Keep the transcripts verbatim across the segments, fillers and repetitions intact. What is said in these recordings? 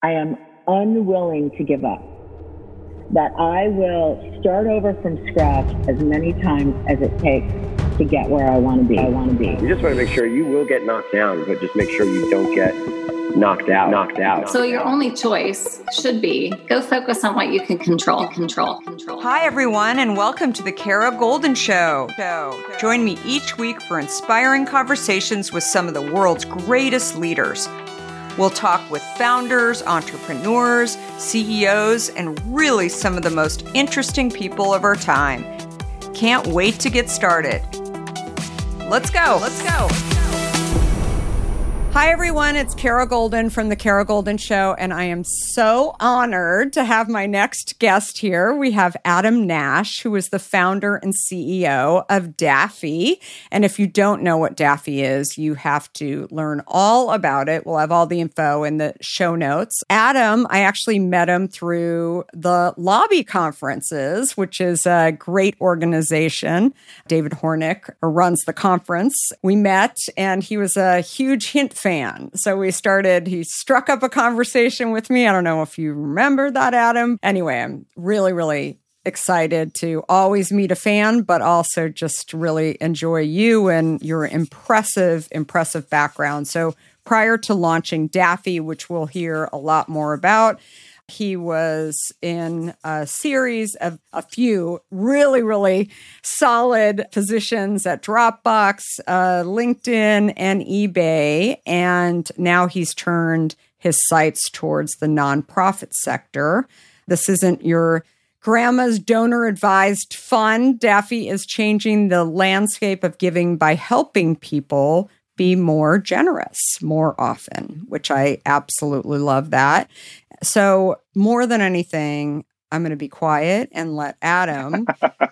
I am unwilling to give up, that I will start over from scratch as many times as it takes to get where I want to be. I want to be. You just want to make sure you will get knocked down, but just make sure you don't get knocked out, knocked out. So your only choice should be go focus on what you can control, control, control. Hi, everyone, and welcome to the Kara Goldin Show. Join me each week for inspiring conversations with some of the world's greatest leaders. We'll talk with founders, entrepreneurs, C E Os, and really some of the most interesting people of our time. Can't wait to get started. Let's go. Let's go. Hi, everyone. It's Kara Goldin from The Kara Goldin Show, and I am so honored to have my next guest here. We have Adam Nash, who is the founder and C E O of Daffy. And if you don't know what Daffy is, you have to learn all about it. We'll have all the info in the show notes. Adam, I actually met him through the Lobby Conferences, which is a great organization. David Hornick runs the conference. We met, and he was a huge Hint fan. So we started, he struck up a conversation with me. I don't know if you remember that, Adam. Anyway, I'm really, really excited to always meet a fan, but also just really enjoy you and your impressive, impressive background. So prior to launching Daffy, which we'll hear a lot more about, he was in a series of a few really, really solid positions at Dropbox, uh, LinkedIn, and eBay. And now he's turned his sights towards the nonprofit sector. This isn't your grandma's donor-advised fund. Daffy is changing the landscape of giving by helping people be more generous more often, which I absolutely love that. So more than anything, I'm going to be quiet and let Adam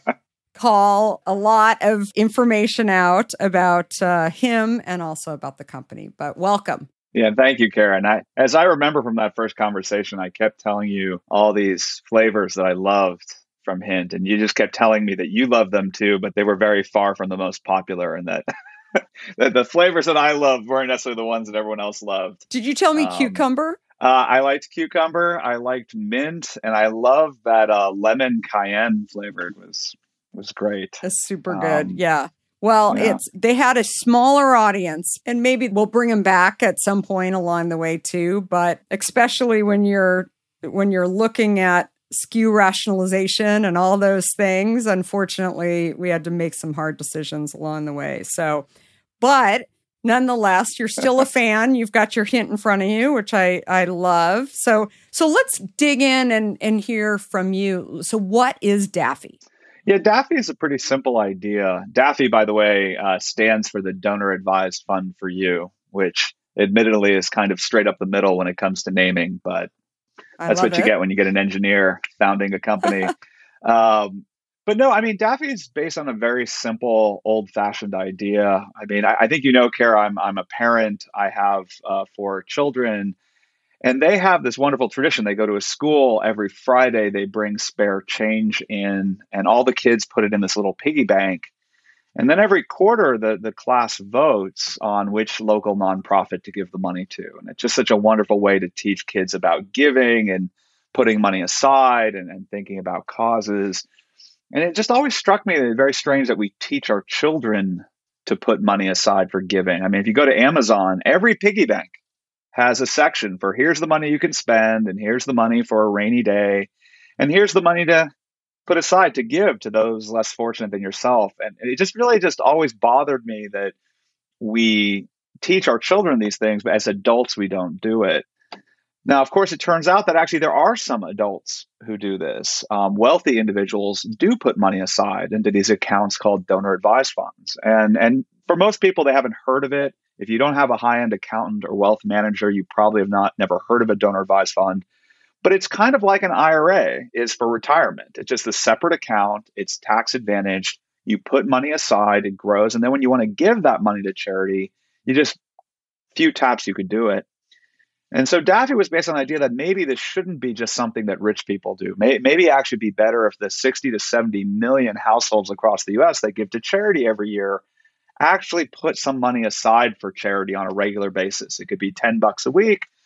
call a lot of information out about uh, him and also about the company. But welcome. Yeah, thank you, Karen. I, as I remember from that first conversation, I kept telling you all these flavors that I loved from Hint, and you just kept telling me that you loved them too, but they were very far from the most popular, and that the, the flavors that I loved weren't necessarily the ones that everyone else loved. Did you tell me um, cucumber? Uh, I liked cucumber. I liked mint, and I love that uh, lemon cayenne flavored was was great. It's super good. Um, yeah. Well, yeah. it's they had a smaller audience, and maybe we'll bring them back at some point along the way too. But especially when you're when you're looking at S K U rationalization and all those things, unfortunately, we had to make some hard decisions along the way. So, but nonetheless, you're still a fan. You've got your Hint in front of you, which I, I love. So so let's dig in and, and hear from you. So what is Daffy? Yeah, Daffy is a pretty simple idea. Daffy, by the way, uh, stands for the Donor Advised Fund for You, which admittedly is kind of straight up the middle when it comes to naming, but that's what it. you get when you get an engineer founding a company. um, But no, I mean, Daffy is based on a very simple, old-fashioned idea. I mean, I, I think you know, Kara, I'm I'm a parent. I have uh, four children, and they have this wonderful tradition. They go to a school every Friday. They bring spare change in, and all the kids put it in this little piggy bank. And then every quarter, the the class votes on which local nonprofit to give the money to. And it's just such a wonderful way to teach kids about giving and putting money aside and, and thinking about causes. And it just always struck me that it's very strange that we teach our children to put money aside for giving. I mean, if you go to Amazon, every piggy bank has a section for here's the money you can spend, and here's the money for a rainy day, and here's the money to put aside to give to those less fortunate than yourself. And it just really just always bothered me that we teach our children these things, but as adults, we don't do it. Now, of course, it turns out that actually there are some adults who do this. Um, wealthy individuals do put money aside into these accounts called donor advised funds. And, and for most people, they haven't heard of it. If you don't have a high-end accountant or wealth manager, you probably have not never heard of a donor advised fund. But it's kind of like an I R A is for retirement. It's just a separate account. It's tax advantaged. You put money aside, it grows. And then when you want to give that money to charity, you just, few taps, you could do it. And so Daffy was based on the idea that maybe this shouldn't be just something that rich people do. Maybe it actually be better if the sixty to seventy million households across the U S that give to charity every year actually put some money aside for charity on a regular basis. It could be ten bucks a week.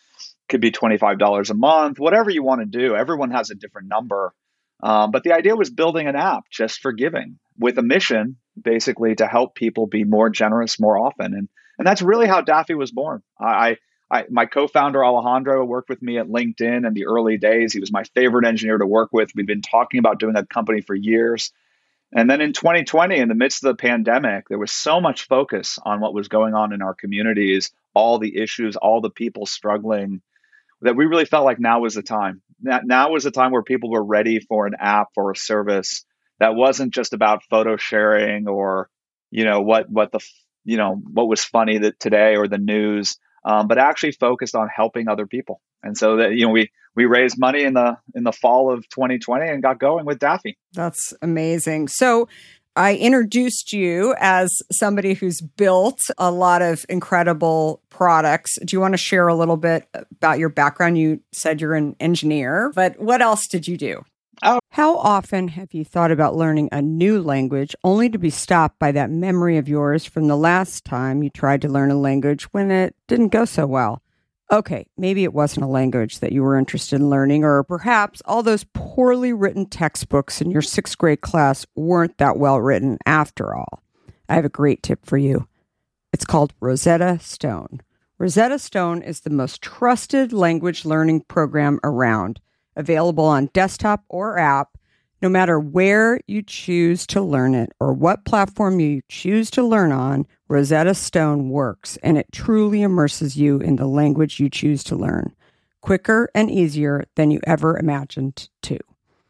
could be twenty-five dollars a month, whatever you want to do. Everyone has a different number. Um, but the idea was building an app just for giving with a mission, basically, to help people be more generous more often. And and that's really how Daffy was born. I, I my co-founder Alejandro worked with me at LinkedIn in the early days. He was my favorite engineer to work with. We'd been talking about doing a company for years. And then in twenty twenty, in the midst of the pandemic, there was so much focus on what was going on in our communities, all the issues, all the people struggling, that we really felt like now was the time. That now was the time where people were ready for an app or a service that wasn't just about photo sharing or, you know, what what the you know what was funny that today or the news, um, but actually focused on helping other people. And so that you know we we raised money in the in the fall of twenty twenty and got going with Daffy. That's amazing. So I introduced you as somebody who's built a lot of incredible products. Do you want to share a little bit about your background? You said you're an engineer, but what else did you do? Oh. How often have you thought about learning a new language only to be stopped by that memory of yours from the last time you tried to learn a language when it didn't go so well? Okay, maybe it wasn't a language that you were interested in learning, or perhaps all those poorly written textbooks in your sixth grade class weren't that well written after all. I have a great tip for you. It's called Rosetta Stone. Rosetta Stone is the most trusted language learning program around, available on desktop or app, no matter where you choose to learn it or what platform you choose to learn on. Rosetta Stone works, and it truly immerses you in the language you choose to learn, quicker and easier than you ever imagined to.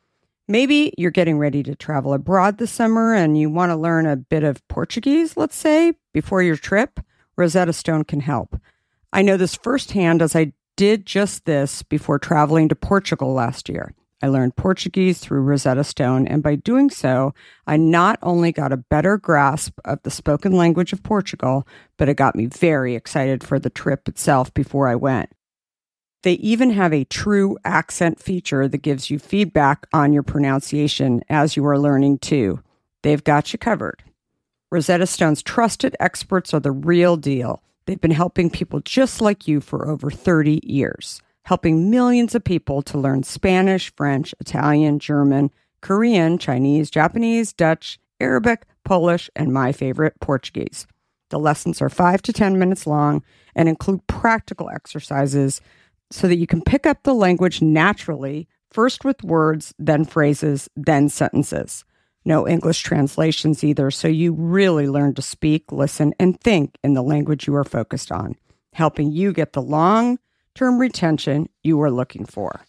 Maybe you're getting ready to travel abroad this summer and you want to learn a bit of Portuguese, let's say, before your trip. Rosetta Stone can help. I know this firsthand as I did just this before traveling to Portugal last year. I learned Portuguese through Rosetta Stone, and by doing so, I not only got a better grasp of the spoken language of Portugal, but it got me very excited for the trip itself before I went. They even have a true accent feature that gives you feedback on your pronunciation as you are learning too. They've got you covered. Rosetta Stone's trusted experts are the real deal. They've been helping people just like you for over thirty years. Helping millions of people to learn Spanish, French, Italian, German, Korean, Chinese, Japanese, Dutch, Arabic, Polish, and my favorite, Portuguese. The lessons are five to ten minutes long and include practical exercises so that you can pick up the language naturally, first with words, then phrases, then sentences. No English translations either, so you really learn to speak, listen, and think in the language you are focused on, helping you get the long term retention you are looking for.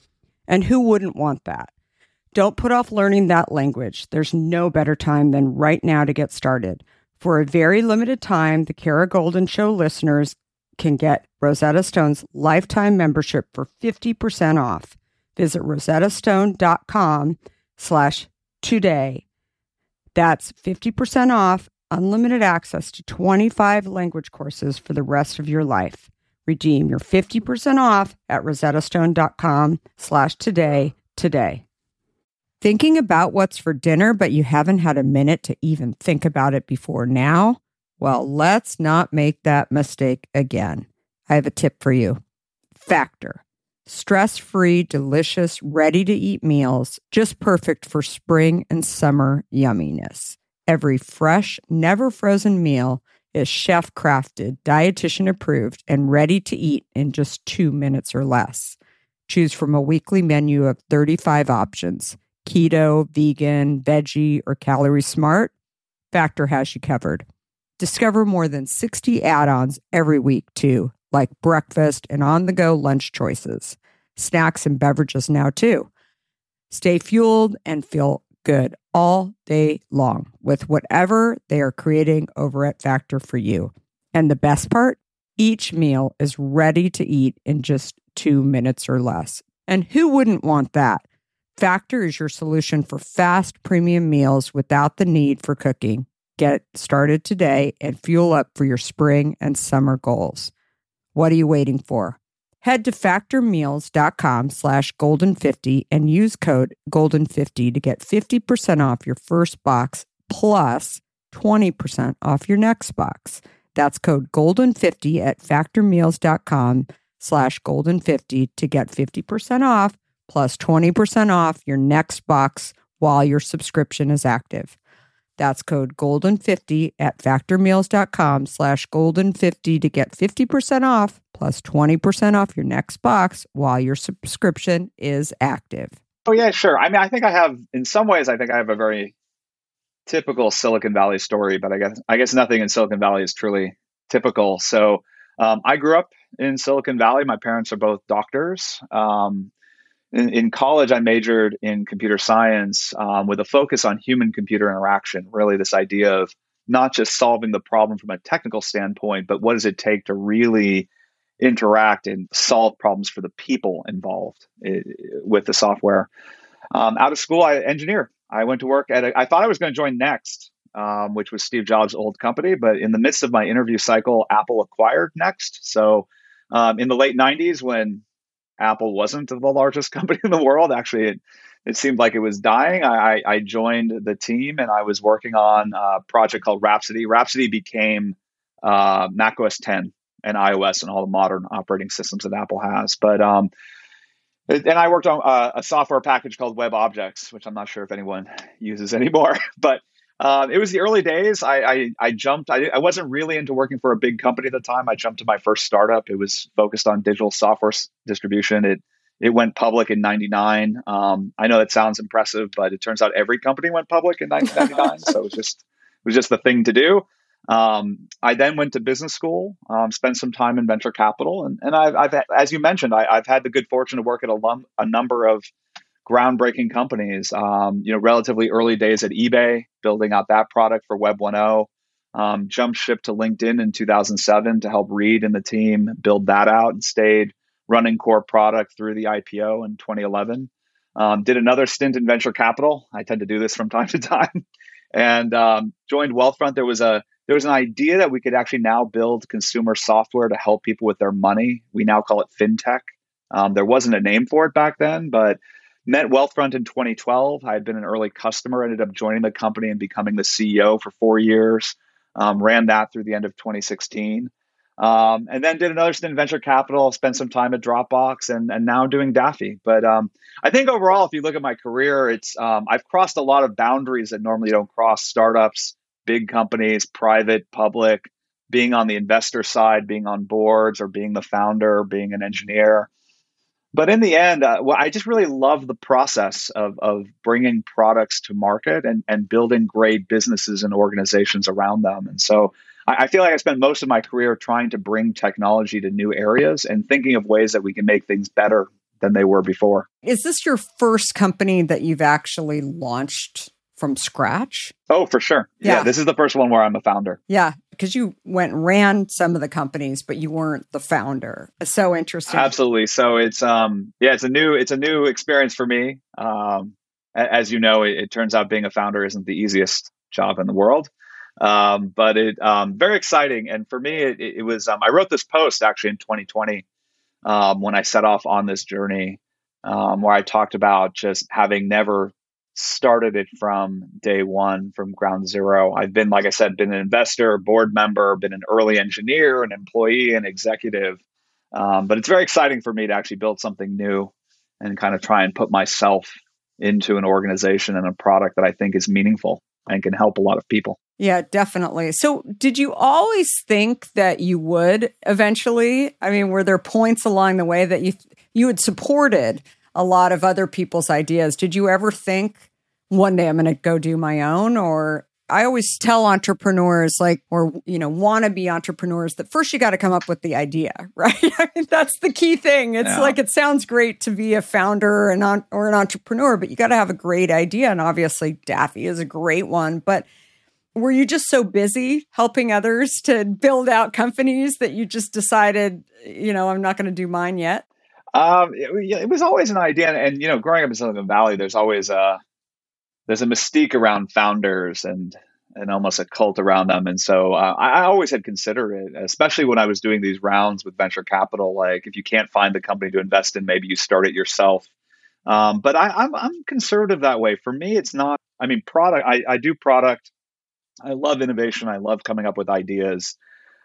And who wouldn't want that? Don't put off learning that language. There's no better time than right now to get started. For a very limited time, the Kara Goldin Show listeners can get Rosetta Stone's lifetime membership for fifty percent off. Visit rosettastone.com slash today. That's fifty percent off, unlimited access to twenty-five language courses for the rest of your life. Redeem your fifty percent off at rosettastone.com slash today today. Thinking about what's for dinner, but you haven't had a minute to even think about it before now? Well, let's not make that mistake again. I have a tip for you. Factor. Stress-free, delicious, ready-to-eat meals, just perfect for spring and summer yumminess. Every fresh, never-frozen meal is chef-crafted, dietitian-approved, and ready to eat in just two minutes or less. Choose from a weekly menu of thirty-five options. Keto, vegan, veggie, or calorie smart. Factor has you covered. Discover more than sixty add-ons every week, too, like breakfast and on-the-go lunch choices. Snacks and beverages now, too. Stay fueled and feel good all day long with whatever they are creating over at Factor for you. And the best part? Each meal is ready to eat in just two minutes or less. And who wouldn't want that? Factor is your solution for fast premium meals without the need for cooking. Get started today and fuel up for your spring and summer goals. What are you waiting for? Head to factormeals.com slash golden50 and use code golden fifty to get fifty percent off your first box plus twenty percent off your next box. That's code golden fifty at factormeals.com slash golden fifty to get fifty percent off plus twenty percent off your next box while your subscription is active. That's code golden fifty at factormeals.com slash golden fifty to get fifty percent off plus twenty percent off your next box while your subscription is active. Oh, yeah, sure. I mean, I think I have, in some ways, I think I have a very typical Silicon Valley story, but I guess I guess nothing in Silicon Valley is truly typical. So um, I grew up in Silicon Valley. My parents are both doctors. Um, in, in college, I majored in computer science um, with a focus on human-computer interaction, really this idea of not just solving the problem from a technical standpoint, but what does it take to really interact and solve problems for the people involved I- with the software. Um, out of school, I engineer. I went to work at a, I thought I was going to join Next, um, which was Steve Jobs' old company. But in the midst of my interview cycle, Apple acquired Next. So um, in the late nineties, when Apple wasn't the largest company in the world, actually, it, it seemed like it was dying. I, I joined the team and I was working on a project called Rhapsody. Rhapsody became uh, Mac O S ten and iOS and all the modern operating systems that Apple has. But um, and I worked on a, a software package called WebObjects, which I'm not sure if anyone uses anymore. But uh, it was the early days. I I, I jumped. I, I wasn't really into working for a big company at the time. I jumped to my first startup. It was focused on digital software s- distribution. It it went public in ninety-nine. Um, I know that sounds impressive, but it turns out every company went public in nineteen ninety-nine. So it was just it was just the thing to do. Um, I then went to business school, um, spent some time in venture capital, and, and I've, I've, as you mentioned, I, I've had the good fortune to work at a, lum, a number of groundbreaking companies. Um, you know, relatively early days at eBay, building out that product for Web one point oh. Um, jumped ship to LinkedIn in two thousand seven to help Reed and the team build that out, and stayed running core product through the I P O in twenty eleven. Um, did another stint in venture capital. I tend to do this from time to time, and um, joined Wealthfront. There was a There was an idea that we could actually now build consumer software to help people with their money. We now call it fintech. Um, there wasn't a name for it back then, but met Wealthfront in twenty twelve. I had been an early customer, ended up joining the company and becoming the C E O for four years. Um, ran that through the end of twenty sixteen. Um, and then did another stint in venture capital, spent some time at Dropbox, and, and now doing Daffy. But um, I think overall, if you look at my career, it's um, I've crossed a lot of boundaries that normally don't cross. Startups, big companies, private, public, being on the investor side, being on boards, or being the founder, being an engineer. But in the end, uh, well, I just really love the process of, of bringing products to market and, and building great businesses and organizations around them. And so I, I feel like I spent most of my career trying to bring technology to new areas and thinking of ways that we can make things better than they were before. Is this your first company that you've actually launched from scratch? Oh, for sure. Yeah. yeah. This is the first one where I'm a founder. Yeah. Because you went and ran some of the companies, but you weren't the founder. It's so interesting. Absolutely. So it's, um, yeah, it's a new, it's a new experience for me. Um, as you know, it, it turns out being a founder isn't the easiest job in the world. Um, but it, um, very exciting. And for me, it, it was, um, I wrote this post actually in twenty twenty, um, when I set off on this journey, um, where I talked about just having never started it from day one, from ground zero. I've been, like I said, been an investor, board member, been an early engineer, an employee, an executive. Um, but it's very exciting for me to actually build something new and kind of try and put myself into an organization and a product that I think is meaningful and can help a lot of people. Yeah, definitely. So did you always think that you would eventually? I mean, were there points along the way that you you had supported a lot of other people's ideas? Did you ever think one day I'm going to go do my own? Or I always tell entrepreneurs, like, or, you know, wannabe entrepreneurs, that first you got to come up with the idea, right? I mean, that's the key thing. It's yeah. like, it sounds great to be a founder and on, or an entrepreneur, but you got to have a great idea. And obviously Daffy is a great one. But were you just so busy helping others to build out companies that you just decided, you know, I'm not going to do mine yet? Um, it, it was always an idea. And, and, you know, growing up in Silicon Valley, there's always a, there's a mystique around founders and, and almost a cult around them. And so uh, I, I always had considered it, especially when I was doing these rounds with venture capital. Like, if you can't find the company to invest in, maybe you start it yourself. Um, but I, I'm, I'm conservative that way. For me, it's not, I mean, product, I, I do product. I love innovation. I love coming up with ideas.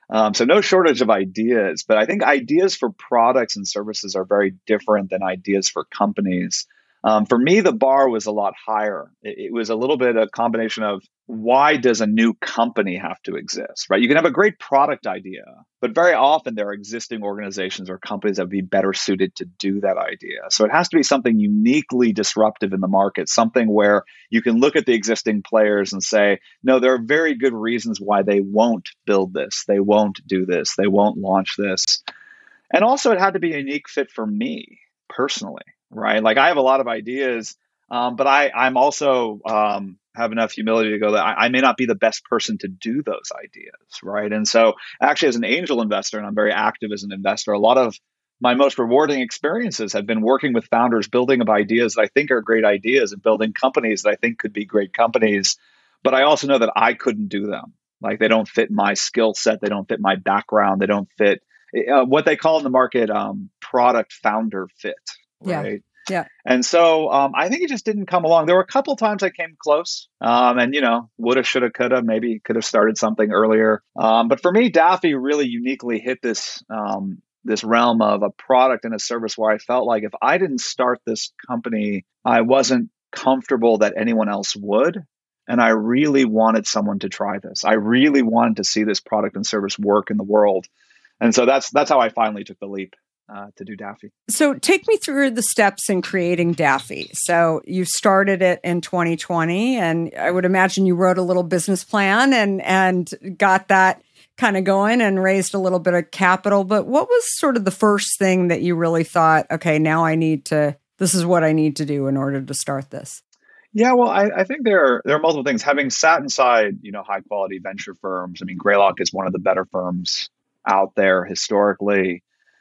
Um, so no shortage of ideas, but I think ideas for products and services are very different than ideas for companies. Um, for me, the bar was a lot higher. It, it was a little bit a combination of why does a new company have to exist, right? You can have a great product idea, but very often there are existing organizations or companies that would be better suited to do that idea. So it has to be something uniquely disruptive in the market, something where you can look at the existing players and say, no, there are very good reasons why they won't build this, they won't do this, they won't launch this. And also it had to be a unique fit for me personally. Right. Like I have a lot of ideas, um, but I, I'm also um, have enough humility to go that I, I may not be the best person to do those ideas. Right. And so actually, as an angel investor, and I'm very active as an investor, a lot of my most rewarding experiences have been working with founders, building up ideas that I think are great ideas and building companies that I think could be great companies. But I also know that I couldn't do them. Like they don't fit my skill set. They don't fit my background. They don't fit uh, what they call in the market um, product founder fit. Right. Yeah. Yeah. And so um, I think it just didn't come along. There were a couple of times I came close um, and, you know, woulda, shoulda, coulda, maybe could have started something earlier. Um, but for me, Daffy really uniquely hit this um, this realm of a product and a service where I felt like if I didn't start this company, I wasn't comfortable that anyone else would. And I really wanted someone to try this. I really wanted to see this product and service work in the world. And so that's that's how I finally took the leap. Uh, to do Daffy. So take me through the steps in creating Daffy. So you started it in twenty twenty, and I would imagine you wrote a little business plan and and got that kind of going and raised a little bit of capital. But what was sort of the first thing that you really thought, okay, now I need to, this is what I need to do in order to start this? Yeah, well, I, I think there are, there are multiple things. Having sat inside, you know, high quality venture firms, I mean, Greylock is one of the better firms out there historically.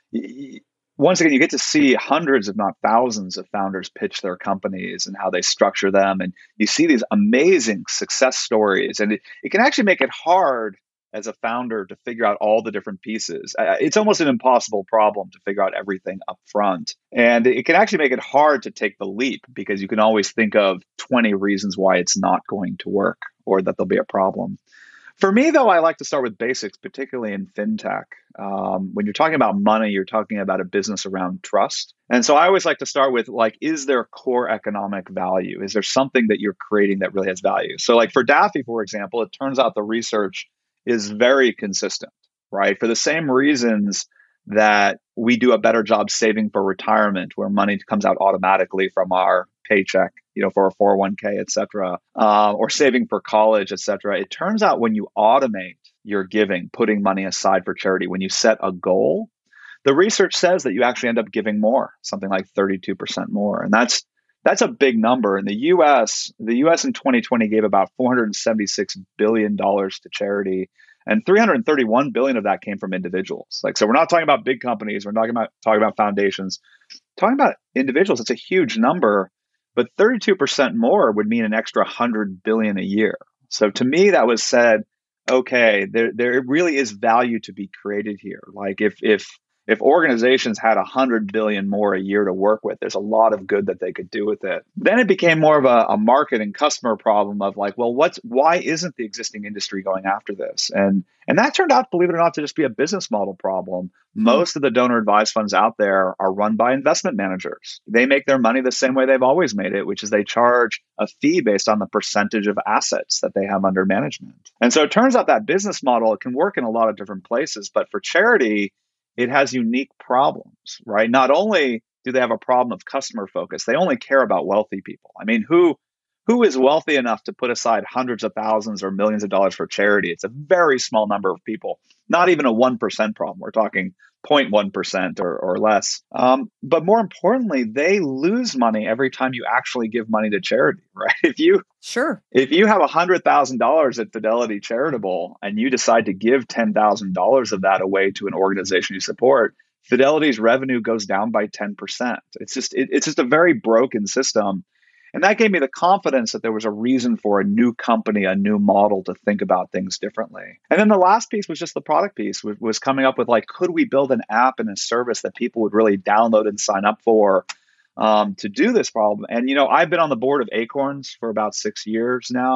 Once again, you get to see hundreds, if not thousands, of founders pitch their companies and how they structure them. And you see these amazing success stories. And it, it can actually make it hard as a founder to figure out all the different pieces. Uh, it's almost an impossible problem to figure out everything up front. And it can actually make it hard to take the leap because you can always think of twenty reasons why it's not going to work or that there'll be a problem. For me, though, I like to start with basics, particularly in fintech. Um, when you're talking about money, you're talking about a business around trust. And so I always like to start with, like, is there core economic value? Is there something that you're creating that really has value? So like for Daffy, for example, it turns out the research is very consistent, right? For the same reasons that we do a better job saving for retirement, where money comes out automatically from our paycheck, you know, for a four oh one k, et cetera, uh, or saving for college, et cetera. It turns out when you automate your giving, putting money aside for charity, when you set a goal, the research says that you actually end up giving more, something like thirty-two percent more. And that's that's a big number. In the U S, the U S in twenty twenty gave about four hundred seventy-six billion dollars to charity. And three hundred thirty-one billion dollars of that came from individuals. Like, so we're not talking about big companies. We're not talking about talking about foundations. Talking about individuals, it's a huge number. But thirty-two percent more would mean an extra one hundred billion dollars a year. So to me, that was said, okay, there there really is value to be created here. Like if if if organizations had one hundred billion dollars more a year to work with, there's a lot of good that they could do with it. Then it became more of a, a market and customer problem of like, well, what's why isn't the existing industry going after this? And and that turned out, believe it or not, to just be a business model problem. Most of the donor advised funds out there are run by investment managers. They make their money the same way they've always made it, which is they charge a fee based on the percentage of assets that they have under management. And so it turns out that business model, it can work in a lot of different places, but for charity, it has unique problems, right? Not only do they have a problem of customer focus, they only care about wealthy people. I mean, who who is wealthy enough to put aside hundreds of thousands or millions of dollars for charity? It's a very small number of people, not even a one percent problem. We're talking zero point one percent or, or less. Um, but more importantly, they lose money every time you actually give money to charity, right? If you sure, if you have one hundred thousand dollars at Fidelity Charitable and you decide to give ten thousand dollars of that away to an organization you support, Fidelity's revenue goes down by ten percent. It's just it, it's just a very broken system. And that gave me the confidence that there was a reason for a new company, a new model to think about things differently. And then the last piece was just the product piece, was, was coming up with like, could we build an app and a service that people would really download and sign up for um, to do this problem? And, you know, I've been on the board of Acorns for about six years now.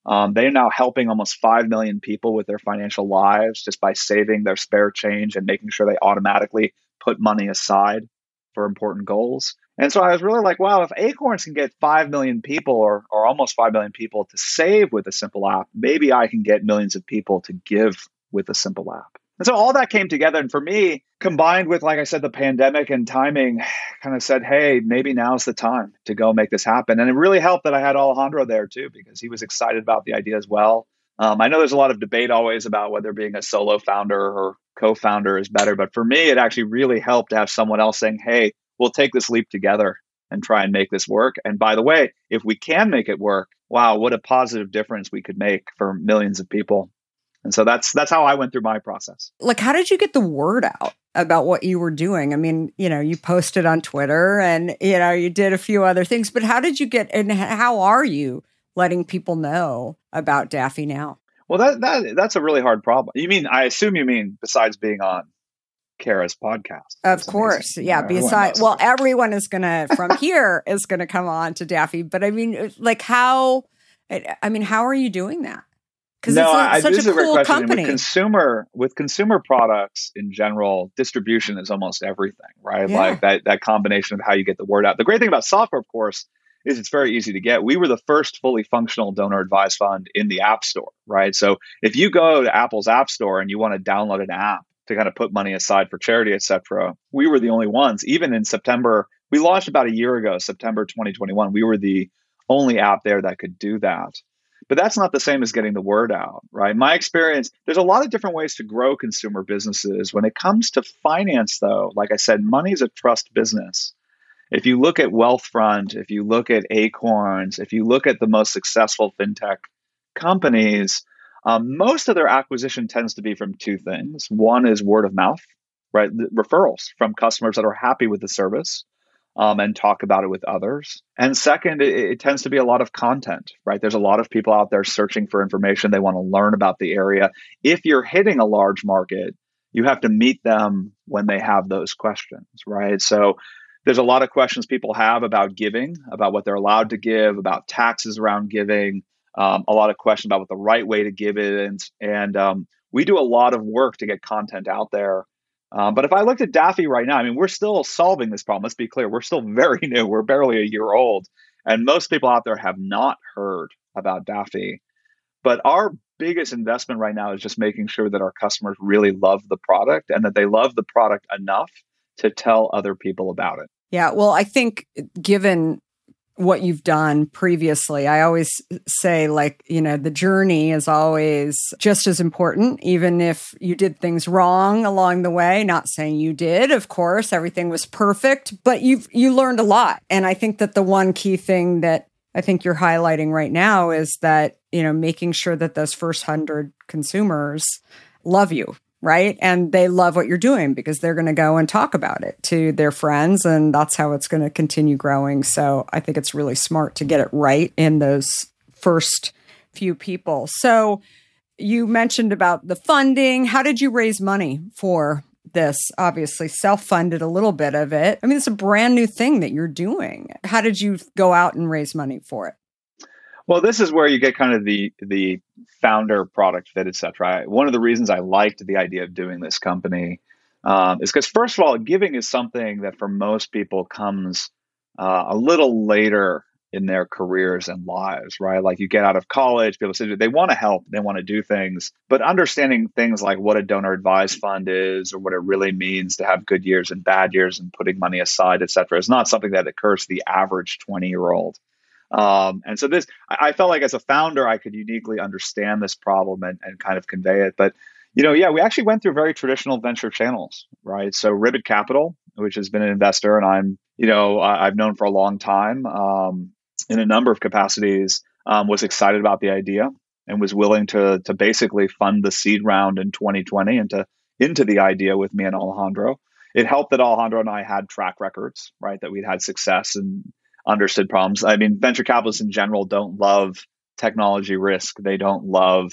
Um, they're now helping almost five million people with their financial lives just by saving their spare change and making sure they automatically put money aside for important goals. And so I was really like, wow, if Acorns can get five million people or, or almost five million people to save with a simple app, maybe I can get millions of people to give with a simple app. And so all that came together. And for me, combined with, like I said, the pandemic and timing, kind of said, hey, maybe now's the time to go make this happen. And it really helped that I had Alejandro there too, because he was excited about the idea as well. Um, I know there's a lot of debate always about whether being a solo founder or co-founder is better. But for me, it actually really helped to have someone else saying, hey, we'll take this leap together and try and make this work. And by the way, if we can make it work, wow, what a positive difference we could make for millions of people. And so that's that's how I went through my process. Like, how did you get the word out about what you were doing? I mean, you know, you posted on Twitter and, you know, you did a few other things, but how did you get, and how are you letting people know about Daffy now? Well, that that that's a really hard problem. You mean, I assume you mean besides being on Kara's podcast. Of course. Yeah. Besides, well, everyone is going to, from here, is going to come on to Daffy. But I mean, like how, I mean, how are you doing that? Because no, it's a, I, such a cool a company. With consumer, with consumer products in general, distribution is almost everything, right? Yeah. Like that that combination of how you get the word out. The great thing about software, of course, is it's very easy to get. We were the first fully functional donor advised fund in the App Store, right? So if you go to Apple's App Store and you want to download an app to kind of put money aside for charity, et cetera, we were the only ones. Even in September, we launched about a year ago, September twenty twenty-one. We were the only app there that could do that. But that's not the same as getting the word out, right? My experience, there's a lot of different ways to grow consumer businesses. When it comes to finance, though, like I said, money is a trust business. If you look at Wealthfront, if you look at Acorns, if you look at the most successful fintech companies, um, most of their acquisition tends to be from two things. One is word of mouth, right? The referrals from customers that are happy with the service. Um, and talk about it with others. And second, it, it tends to be a lot of content, right? There's a lot of people out there searching for information. They want to learn about the area. If you're hitting a large market, you have to meet them when they have those questions, right? So there's a lot of questions people have about giving, about what they're allowed to give, about taxes around giving, um, a lot of questions about what the right way to give is. And um, we do a lot of work to get content out there. Um, but if I looked at Daffy right now, I mean, we're still solving this problem. Let's be clear. We're still very new. We're barely a year old. And most people out there have not heard about Daffy. But our biggest investment right now is just making sure that our customers really love the product and that they love the product enough to tell other people about it. Yeah. Well, I think given what you've done previously, I always say, like, you know, the journey is always just as important, even if you did things wrong along the way. Not saying you did, of course, everything was perfect, but you've, you learned a lot. And I think that the one key thing that I think you're highlighting right now is that, you know, making sure that those first hundred consumers love you. Right. And they love what you're doing because they're going to go and talk about it to their friends. And that's how it's going to continue growing. So I think it's really smart to get it right in those first few people. So you mentioned about the funding. How did you raise money for this? Obviously self-funded a little bit of it. I mean, it's a brand new thing that you're doing. How did you go out and raise money for it? Well, this is where you get kind of the the founder product fit, et cetera. One of the reasons I liked the idea of doing this company um, is because, first of all, giving is something that for most people comes uh, a little later in their careers and lives, right? Like you get out of college, people say they want to help, they want to do things, but understanding things like what a donor advised fund is or what it really means to have good years and bad years and putting money aside, et cetera, is not something that occurs to the average twenty year old. Um, and so this, I, I felt like as a founder, I could uniquely understand this problem and, and kind of convey it. But, you know, yeah, we actually went through very traditional venture channels, right? So Ribbit Capital, which has been an investor and I'm, you know, I've known for a long time um, in a number of capacities, um, was excited about the idea and was willing to to basically fund the seed round in twenty twenty into, into the idea with me and Alejandro. It helped that Alejandro and I had track records, right? That we'd had success and understood problems. I mean, venture capitalists in general don't love technology risk. They don't love,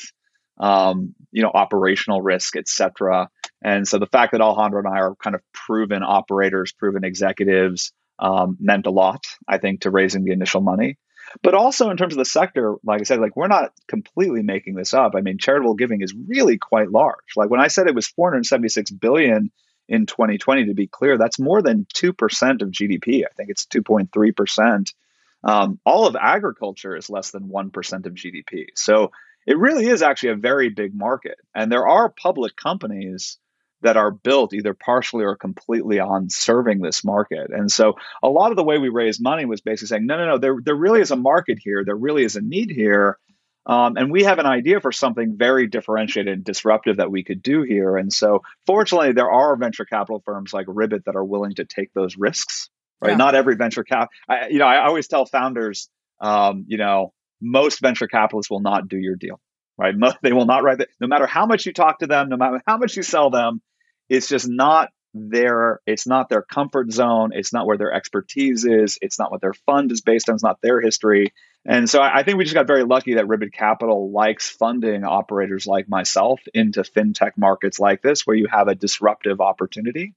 um, you know, operational risk, et cetera. And so the fact that Alejandro and I are kind of proven operators, proven executives, um, meant a lot, I think, to raising the initial money. But also in terms of the sector, like I said, like we're not completely making this up. I mean, charitable giving is really quite large. Like when I said it was four hundred seventy-six billion in twenty twenty, to be clear, that's more than two percent of G D P. I think it's two point three percent. Um, all of agriculture is less than one percent of G D P. So it really is actually a very big market. And there are public companies that are built either partially or completely on serving this market. And so a lot of the way we raised money was basically saying, no, no, no, there, there really is a market here. There really is a need here. Um, and we have an idea for something very differentiated and disruptive that we could do here. And so fortunately, there are venture capital firms like Ribbit that are willing to take those risks, right? Yeah. Not every venture cap, I, you know, I always tell founders, um, you know, most venture capitalists will not do your deal, right? They will not write that. No matter how much you talk to them, no matter how much you sell them, it's just not their, it's not their comfort zone. It's not where their expertise is. It's not what their fund is based on. It's not their history. And so I think we just got very lucky that Ribbit Capital likes funding operators like myself into fintech markets like this, where you have a disruptive opportunity.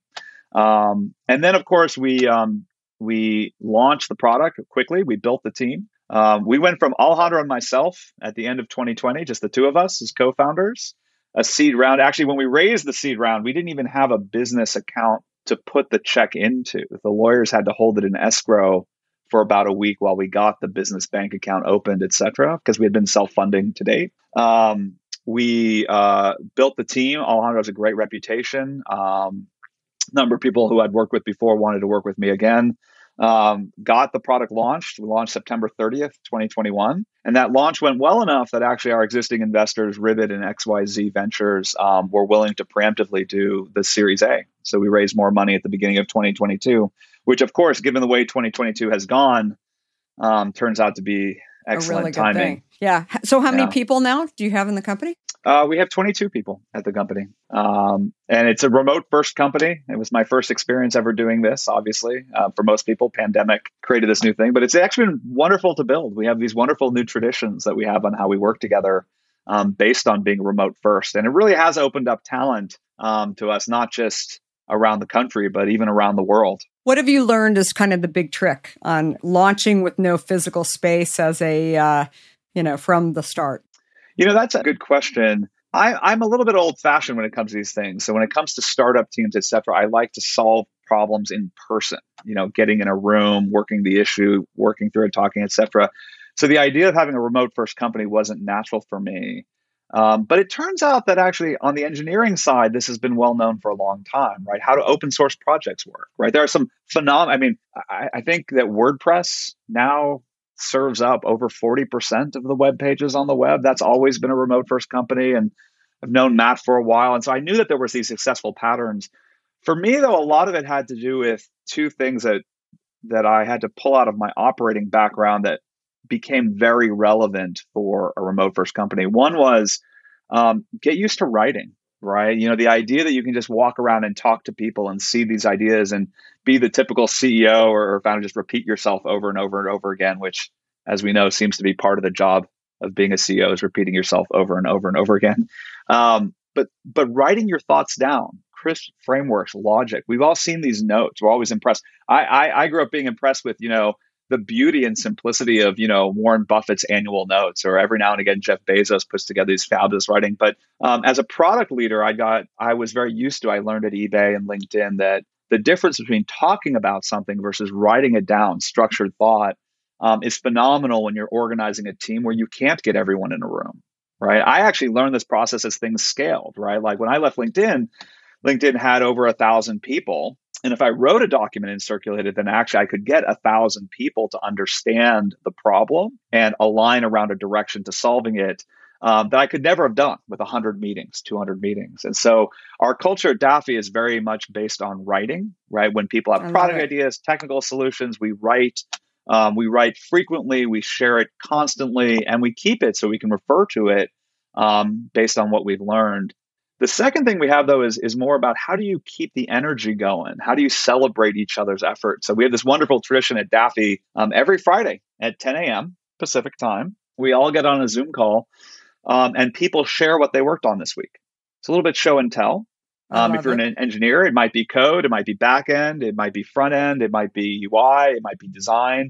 Um, and then, of course, we um, we launched the product quickly. We built the team. Um, we went from Alejandro and myself at the end of twenty twenty, just the two of us as co-founders, a seed round. Actually, when we raised the seed round, we didn't even have a business account to put the check into. The lawyers had to hold it in escrow for about a week while we got the business bank account opened, et cetera, because we had been self-funding to date. Um, we uh, built the team. Alejandro has a great reputation. Um, number of people who I'd worked with before wanted to work with me again. Um, got the product launched. We launched September thirtieth, twenty twenty-one. And that launch went well enough that actually our existing investors, Ribbit and X Y Z Ventures, um, were willing to preemptively do the Series A. So we raised more money at the beginning of twenty twenty-two, which, of course, given the way twenty twenty-two has gone, um, turns out to be excellent a really good timing. Thing. Yeah. So how many yeah. people now do you have in the company? Uh, we have twenty-two people at the company. Um, and it's a remote first company. It was my first experience ever doing this, obviously. Uh, for most people, pandemic created this new thing, but it's actually been wonderful to build. We have these wonderful new traditions that we have on how we work together um, based on being remote first. And it really has opened up talent um, to us, not just around the country, but even around the world. What have you learned is kind of the big trick on launching with no physical space as a, uh, you know, from the start? You know, that's a good question. I, I'm a little bit old fashioned when it comes to these things. So when it comes to startup teams, et cetera, I like to solve problems in person, you know, getting in a room, working the issue, working through it, talking, et cetera. So the idea of having a remote first company wasn't natural for me. Um, but it turns out that actually on the engineering side, this has been well known for a long time, right? How do open source projects work, right? There are some phenom. I mean, I, I think that WordPress now serves up over forty percent of the web pages on the web. That's always been a remote first company. And I've known Matt for a while. And so I knew that there was these successful patterns. For me, though, a lot of it had to do with two things that that I had to pull out of my operating background that became very relevant for a remote first company. One was um, get used to writing, right? You know, the idea that you can just walk around and talk to people and see these ideas and be the typical C E O or, or founder, just repeat yourself over and over and over again, which, as we know, seems to be part of the job of being a C E O, is repeating yourself over and over and over again. Um, but but writing your thoughts down, crisp frameworks, logic. We've all seen these notes. We're always impressed. I, I, I grew up being impressed with, you know, the beauty and simplicity of, you know, Warren Buffett's annual notes, or every now and again, Jeff Bezos puts together these fabulous writing. But um, as a product leader, I got, I was very used to, I learned at eBay and LinkedIn that the difference between talking about something versus writing it down, structured thought, um, is phenomenal when you're organizing a team where you can't get everyone in a room, right? I actually learned this process as things scaled, right? Like when I left LinkedIn, LinkedIn had over a thousand people. And if I wrote a document and circulated, then actually I could get a thousand people to understand the problem and align around a direction to solving it um, that I could never have done with one hundred meetings, two hundred meetings. And so our culture at Daffy is very much based on writing, right? When people have product ideas, technical solutions, we write. Um, we write frequently, we share it constantly, and we keep it so we can refer to it um, based on what we've learned. The second thing we have, though, is, is more about how do you keep the energy going? How do you celebrate each other's efforts? So we have this wonderful tradition at Daffy. Um, every Friday at ten a.m. Pacific time, we all get on a Zoom call um, and people share what they worked on this week. It's a little bit show and tell. Um, if you're it. an engineer, it might be code, it might be back end, it might be front end, it might be U I, it might be design.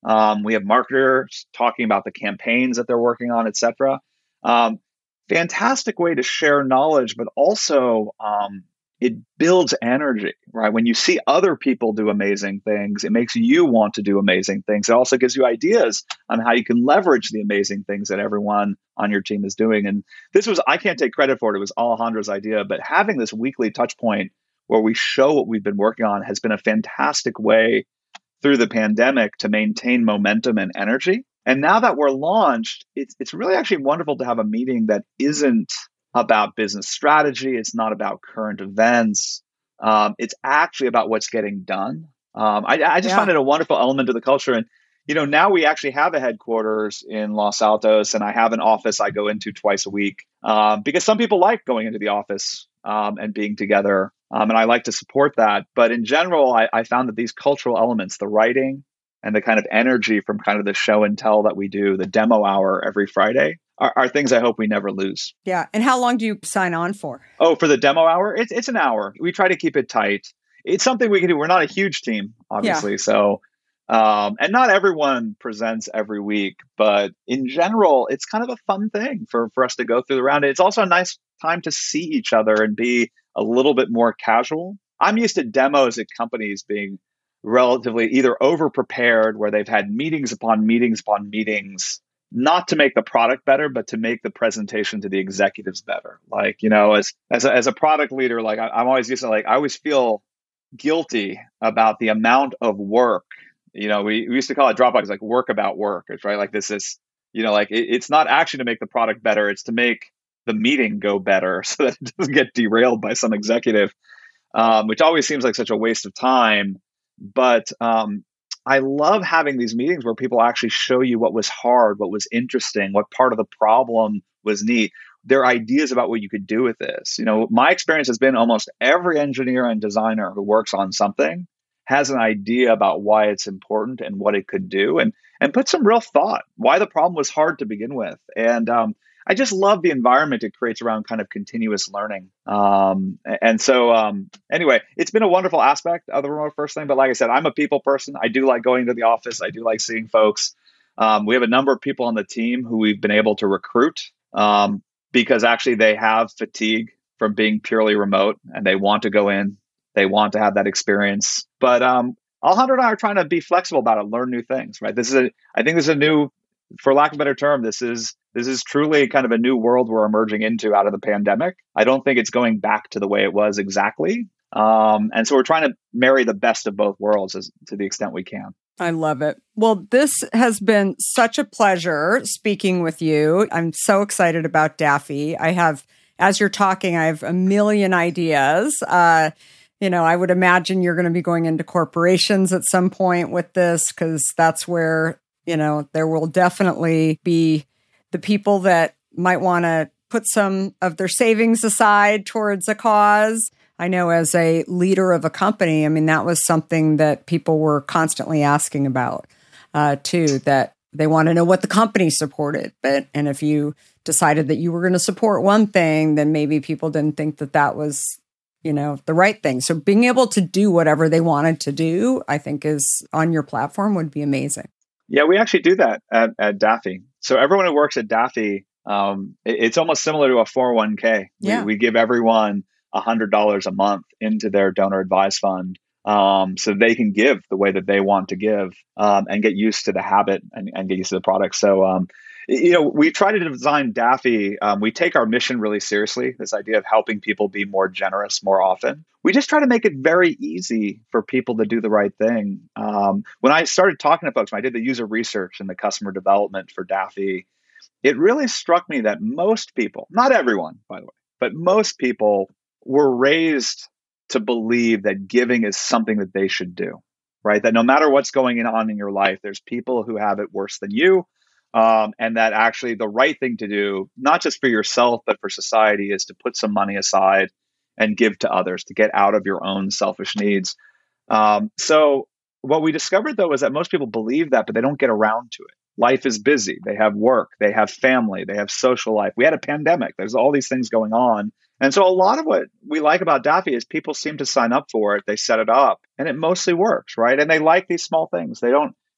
Um, we have marketers talking about the campaigns that they're working on, et cetera. Um, fantastic way to share knowledge, but also um, it builds energy, right? When you see other people do amazing things, it makes you want to do amazing things. It also gives you ideas on how you can leverage the amazing things that everyone on your team is doing. And this was, I can't take credit for it. It was Alejandra's idea, but having this weekly touch point where we show what we've been working on has been a fantastic way through the pandemic to maintain momentum and energy. And now that we're launched, it's it's really actually wonderful to have a meeting that isn't about business strategy. It's not about current events. Um, it's actually about what's getting done. Um, I, I just Yeah. find it a wonderful element of the culture. And, you know, now we actually have a headquarters in Los Altos, and I have an office I go into twice a week um, because some people like going into the office um, and being together. Um, and I like to support that. But in general, I, I found that these cultural elements, the writing and the kind of energy from kind of the show and tell that we do, the demo hour every Friday, are, are things I hope we never lose. Yeah. And how long do you sign on for? Oh, for the demo hour? It's it's an hour. We try to keep it tight. It's something we can do. We're not a huge team, obviously. Yeah. So, um, and not everyone presents every week, but in general, it's kind of a fun thing for, for us to go through the round. It's also a nice time to see each other and be a little bit more casual. I'm used to demos at companies being relatively either over prepared, where they've had meetings upon meetings upon meetings, not to make the product better, but to make the presentation to the executives better. Like, you know, as as a, as a product leader, like I, I'm always used to like, I always feel guilty about the amount of work. You know, we, we used to call it Dropbox, like work about work. It's right. Like this is, you know, like it, it's not actually to make the product better. It's to make the meeting go better so that it doesn't get derailed by some executive, um, which always seems like such a waste of time. But um, I love having these meetings where people actually show you what was hard, what was interesting, what part of the problem was neat, their ideas about what you could do with this. You know, my experience has been almost every engineer and designer who works on something has an idea about why it's important and what it could do, and and put some real thought, why the problem was hard to begin with. And um, I just love the environment it creates around kind of continuous learning. Um, and so um, anyway, it's been a wonderful aspect of the remote first thing. But like I said, I'm a people person. I do like going to the office. I do like seeing folks. Um, we have a number of people on the team who we've been able to recruit um, because actually they have fatigue from being purely remote and they want to go in. They want to have that experience. But um, Alejandra and I are trying to be flexible about it, learn new things, right? This is a, I think this is a new, for lack of a better term, this is this is truly kind of a new world we're emerging into out of the pandemic. I don't think it's going back to the way it was exactly. Um, and so we're trying to marry the best of both worlds as, to the extent we can. I love it. Well, this has been such a pleasure speaking with you. I'm so excited about Daffy. I have, as you're talking, I have a million ideas. Uh, you know, I would imagine you're going to be going into corporations at some point with this, because that's where, you know, there will definitely be the people that might want to put some of their savings aside towards a cause. I know as a leader of a company, I mean, that was something that people were constantly asking about uh, too, that they want to know what the company supported. But, and if you decided that you were going to support one thing, then maybe people didn't think that that was, you know, the right thing. So being able to do whatever they wanted to do, I think is on your platform would be amazing. Yeah, we actually do that at, at Daffy. So everyone who works at Daffy, um, it, it's almost similar to a four oh one k. Yeah. We, we give everyone one hundred dollars a month into their donor advised fund um, so they can give the way that they want to give um, and get used to the habit and, and get used to the product. So, um, you know, we try to design Daffy. Um, we take our mission really seriously, this idea of helping people be more generous more often. We just try to make it very easy for people to do the right thing. Um, when I started talking to folks, when I did the user research and the customer development for Daffy, it really struck me that most people, not everyone, by the way, but most people were raised to believe that giving is something that they should do, right? That no matter what's going on in your life, there's people who have it worse than you. Um, and that actually the right thing to do, not just for yourself, but for society, is to put some money aside and give to others, to get out of your own selfish needs. Um, so what we discovered, though, is that most people believe that, but they don't get around to it. Life is busy. They have work. They have family. They have social life. We had a pandemic. There's all these things going on. And so a lot of what we like about Daffy is people seem to sign up for it. They set it up and it mostly works, right? And they like these small things. They don't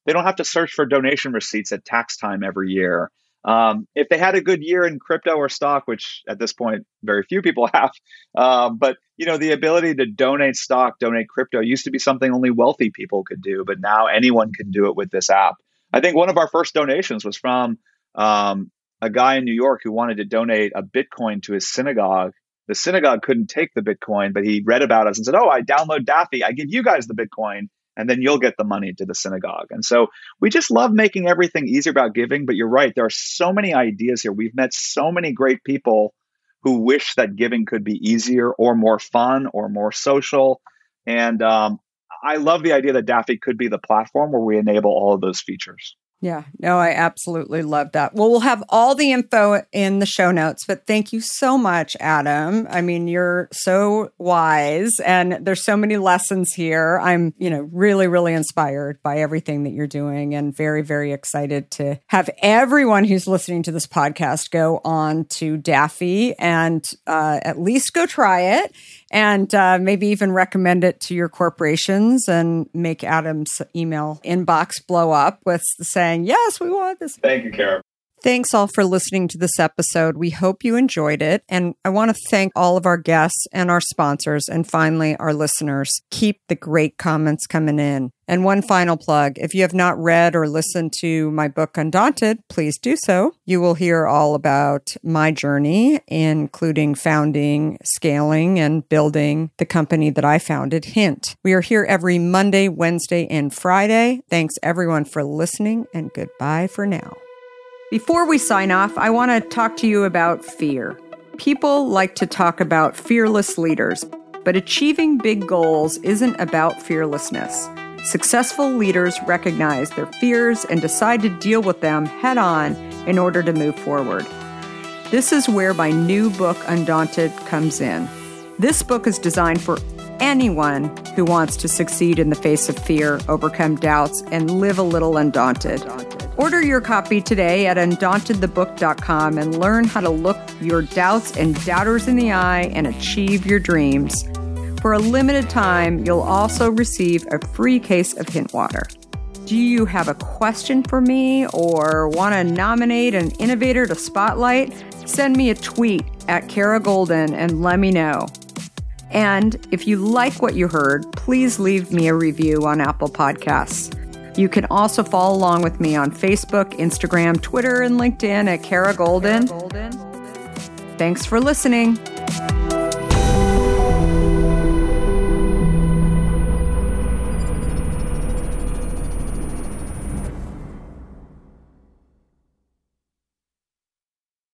They don't have to search for donation receipts at tax time every year. Um, if they had a good year in crypto or stock, which at this point, very few people have, um, but you know, the ability to donate stock, donate crypto used to be something only wealthy people could do, but now anyone can do it with this app. I think one of our first donations was from um, a guy in New York who wanted to donate a Bitcoin to his synagogue. The synagogue couldn't take the Bitcoin, but he read about us and said, oh, I download Daffy. I give you guys the Bitcoin, and then you'll get the money to the synagogue. And so we just love making everything easier about giving. But you're right. There are so many ideas here. We've met so many great people who wish that giving could be easier or more fun or more social. And um, I love the idea that Daffy could be the platform where we enable all of those features. Yeah, no, I absolutely love that. Well, we'll have all the info in the show notes, but thank you so much, Adam. I mean, you're so wise and there's so many lessons here. I'm, you know, really, really inspired by everything that you're doing and very, very excited to have everyone who's listening to this podcast go on to Daffy and uh, at least go try it and uh, maybe even recommend it to your corporations and make Adam's email inbox blow up with saying, yes, we want this. Thank you, Kara. Thanks all for listening to this episode. We hope you enjoyed it. And I want to thank all of our guests and our sponsors and finally our listeners. Keep the great comments coming in. And one final plug, if you have not read or listened to my book, Undaunted, please do so. You will hear all about my journey, including founding, scaling, and building the company that I founded, Hint. We are here every Monday, Wednesday, and Friday. Thanks everyone for listening, and goodbye for now. Before we sign off, I want to talk to you about fear. People like to talk about fearless leaders, but achieving big goals isn't about fearlessness. Successful leaders recognize their fears and decide to deal with them head on in order to move forward. This is where my new book, Undaunted, comes in. This book is designed for anyone who wants to succeed in the face of fear, overcome doubts, and live a little undaunted. Order your copy today at undaunted the book dot com and learn how to look your doubts and doubters in the eye and achieve your dreams. For a limited time, you'll also receive a free case of Hint water. Do you have a question for me or want to nominate an innovator to spotlight? Send me a tweet at Kara Goldin and let me know. And if you like what you heard, please leave me a review on Apple Podcasts. You can also follow along with me on Facebook, Instagram, Twitter, and LinkedIn at Kara Goldin. Thanks for listening.